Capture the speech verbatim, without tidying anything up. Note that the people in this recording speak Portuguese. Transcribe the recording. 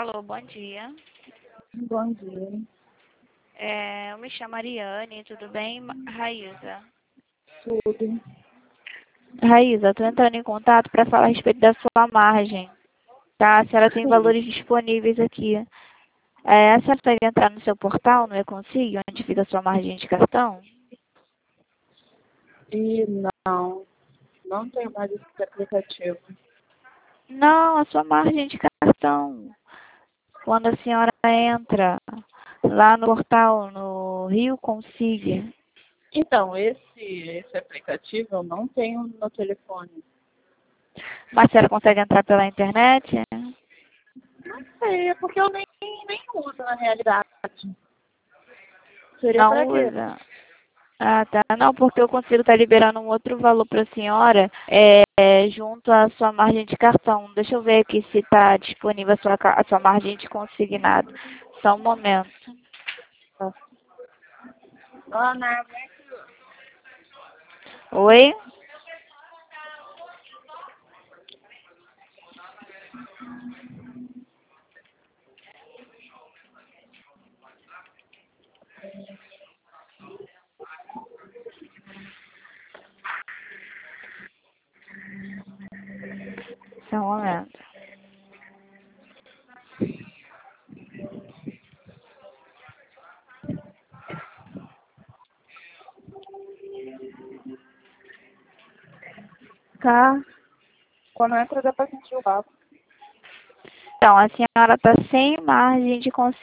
Alô, bom dia. Bom dia. É, eu me chamo Ariane, tudo bem, Raíza? Tudo. Raíza, estou entrando em contato para falar a respeito da sua margem, tá? A senhora tem Sim. valores disponíveis aqui. É, a senhora consegue entrar no seu portal, no E-Consigo, onde fica a sua margem de cartão? E não, não tenho mais esse aplicativo. Não, a sua margem de cartão. Quando a senhora entra lá no portal, no Rio Consigo. Então, esse, esse aplicativo eu não tenho no telefone. Mas a senhora consegue entrar pela internet? Não sei, é porque eu nem, nem uso na realidade. Seria para Não quê? usa. Ah, tá. Não, porque eu consigo estar liberando um outro valor para a senhora é, é, junto à sua margem de cartão. Deixa eu ver aqui se está disponível a sua, ca- a sua margem de consignado. Só um momento. Ana, Oi? Só um momento. tá. Quando entra dá para sentir o papo. Então, a senhora está sem margem de consignado.